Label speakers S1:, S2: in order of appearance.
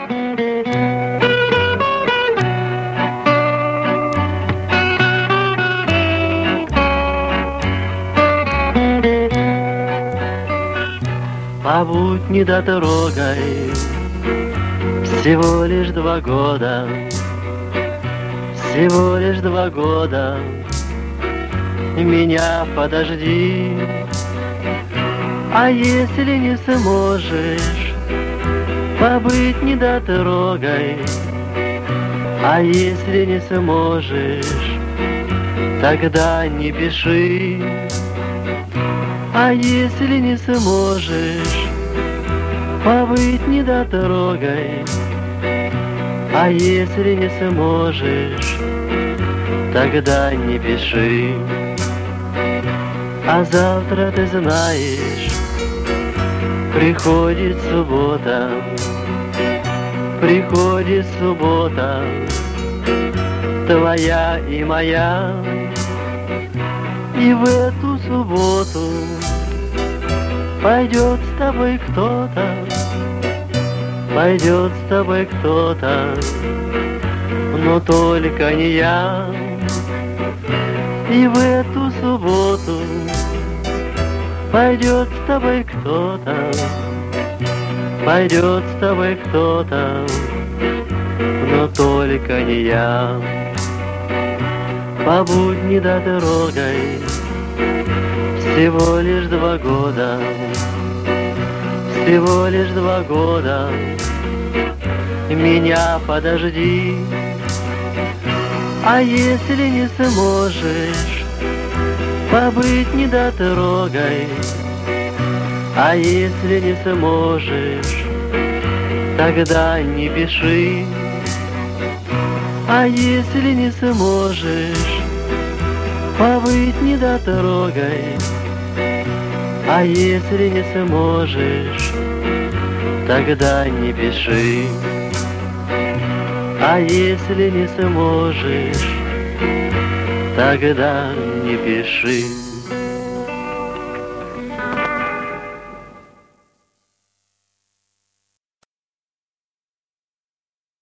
S1: Побудь недотрогой, всего лишь 2 года, всего лишь 2 года. Меня подожди, а если не сможешь побыть недотрогой, а если не сможешь, тогда не пиши. А если не сможешь побыть недотрогой, а если не сможешь, тогда не пиши. А завтра, ты знаешь, приходит суббота, приходит суббота, твоя и моя. И в эту субботу пойдет с тобой кто-то, пойдет с тобой кто-то, но только не я. И в эту субботу пойдет с тобой кто-то, пойдет с тобой кто-то, но только не я. Побудь недотрогой, всего лишь 2 года, всего лишь 2 года. Меня подожди, а если не сможешь побыть недотрогой, а если не сможешь, тогда не пиши. А если не сможешь побыть недотрогой, а если не сможешь, тогда не пиши. А если не сможешь, тогда не пиши.